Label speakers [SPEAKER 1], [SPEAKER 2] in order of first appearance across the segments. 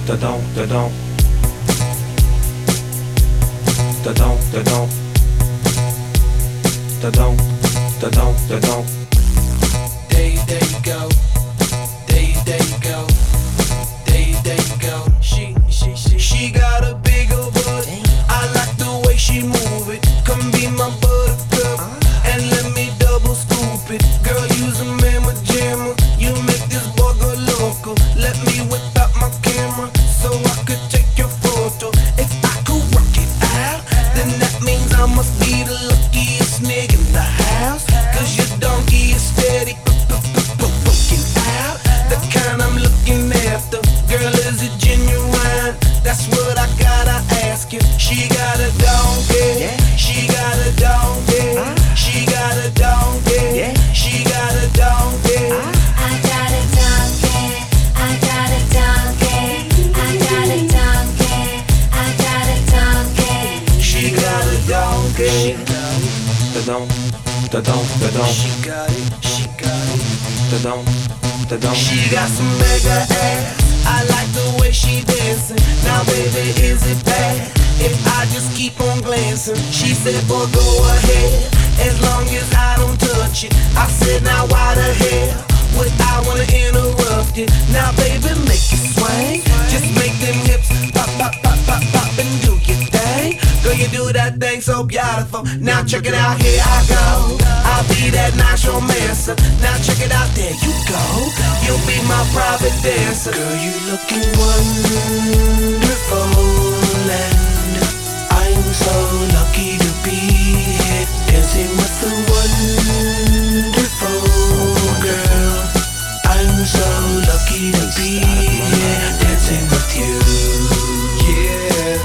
[SPEAKER 1] da-dum, da-dum, da-dum, da-dum, da-dum, da-dum, da-dum.
[SPEAKER 2] There you go. There you go. There you go. She got a big old butt. I like the way she move it. Come be my buttercup and let me double scoop it. Girl, use a mamma jammer. You make this boy go loco. Let me whip out my camera so I could take your photo. If I could work it out, then that means I must be the luckiest nigga in the house. Cause your donkey is steady poking out. The kind I'm looking after. Girl, is it genuine? That's what I gotta ask you. She got a donkey. She got a donkey. She got a donkey. She got a donkey.
[SPEAKER 3] I got a donkey. I got a donkey. I got a donkey. I got a donkey.
[SPEAKER 2] She got a donkey.
[SPEAKER 1] Da-dum, da-dum, da-dum,
[SPEAKER 2] She got it. She got it.
[SPEAKER 1] da-dum, da-dum.
[SPEAKER 2] She got some mega ass. I like the way she dancing. Now baby, is it bad if I just keep on glancing? She said, boy, go ahead, as long as I don't touch it. I said, now why the hell would I wanna interrupt it? Now baby, make it swing. Just make them hips pop, pop, pop, pop, pop, and do your thing. Girl, you do that thing so beautiful. Now check it out, here I go. I'll be that nice romancer. Now check it out, there you go. You'll be my private dancer. Girl, you looking wonderful, and I'm so lucky to be here dancing with a wonderful girl. I'm so lucky to be here dancing with you. Yeah.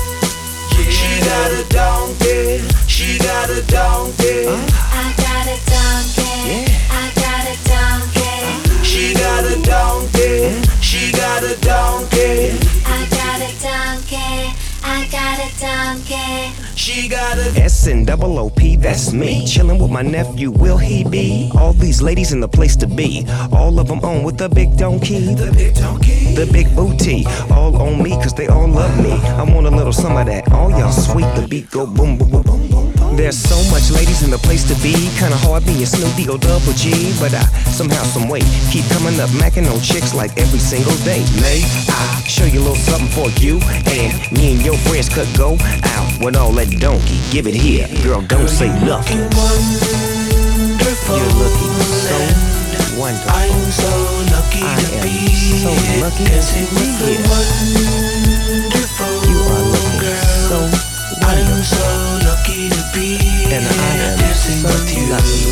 [SPEAKER 2] She got a donkey. She got a donkey.
[SPEAKER 3] I got a donkey. I got a donkey.
[SPEAKER 2] She got a donkey. She got a donkey.
[SPEAKER 3] I got a donkey. I got a donkey.
[SPEAKER 2] She got a
[SPEAKER 4] S-N-double-O-P, that's me. Chillin' with my nephew, will he be? All these ladies in the place to be. All of them on with the big donkey.
[SPEAKER 2] the big donkey.
[SPEAKER 4] The big booty, all on me, cause they all love me. I want a little some of that, all y'all sweet, the beat go boom, boom, boom, boom, boom. There's so much ladies in the place to be. Kinda hard being Snoopy or Double G, but I somehow, some way, keep coming up, macking on chicks like every single day. May I show you a little something for you? And me and your friends could go out with all that donkey. Give it here, girl, don't say nothing.
[SPEAKER 2] Wonderful.
[SPEAKER 4] You're looking so wonderful.
[SPEAKER 2] I'm so lucky
[SPEAKER 4] I
[SPEAKER 2] to
[SPEAKER 4] am
[SPEAKER 2] be
[SPEAKER 4] so
[SPEAKER 2] here
[SPEAKER 4] lucky to
[SPEAKER 2] dancing
[SPEAKER 4] be
[SPEAKER 2] with a
[SPEAKER 4] here.
[SPEAKER 2] wonderful
[SPEAKER 4] You are looking
[SPEAKER 2] girl.
[SPEAKER 4] so
[SPEAKER 2] I'm
[SPEAKER 4] wonderful.
[SPEAKER 2] so lucky to be
[SPEAKER 4] And
[SPEAKER 2] here
[SPEAKER 4] I am
[SPEAKER 2] dancing
[SPEAKER 4] so
[SPEAKER 2] with you.
[SPEAKER 4] lucky.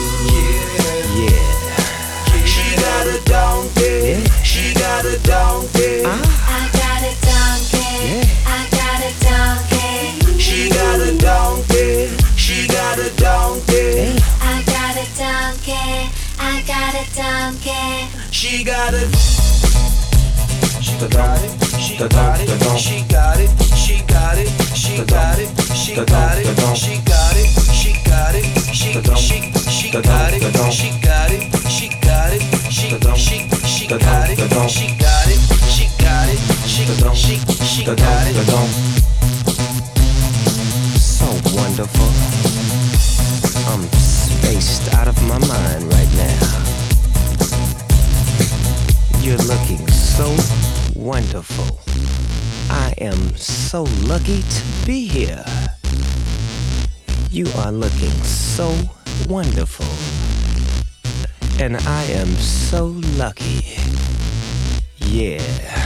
[SPEAKER 2] Yeah.
[SPEAKER 4] Yeah.
[SPEAKER 2] She got a donkey. She got a donkey.
[SPEAKER 3] I got a donkey. I got a donkey.
[SPEAKER 2] She got a donkey. She got a donkey.
[SPEAKER 3] I got a donkey. I got a donkey.
[SPEAKER 2] She got a. She
[SPEAKER 1] Da-dum,
[SPEAKER 2] got it. She
[SPEAKER 1] da-dum,
[SPEAKER 2] got it.
[SPEAKER 1] da-dum.
[SPEAKER 2] She got it. She got it. She
[SPEAKER 1] Da-dum,
[SPEAKER 2] got it. She
[SPEAKER 1] da-dum,
[SPEAKER 2] got it.
[SPEAKER 1] da-dum.
[SPEAKER 2] She got it. She got it. She
[SPEAKER 1] Da-dum,
[SPEAKER 2] she
[SPEAKER 1] da-dum,
[SPEAKER 2] got it.
[SPEAKER 1] da-dum.
[SPEAKER 2] She got it. She got it. She
[SPEAKER 1] Da-dum,
[SPEAKER 2] she
[SPEAKER 1] da-dum,
[SPEAKER 2] got it.
[SPEAKER 1] da-dum.
[SPEAKER 2] She got it. She got it.
[SPEAKER 1] Da-dum,
[SPEAKER 2] She
[SPEAKER 1] da-dum,
[SPEAKER 2] got it.
[SPEAKER 1] da-dum.
[SPEAKER 4] So wonderful. I'm spaced out of my mind right now. You're looking so wonderful. I am so lucky to be here. You are looking so wonderful. And I am so lucky. Yeah.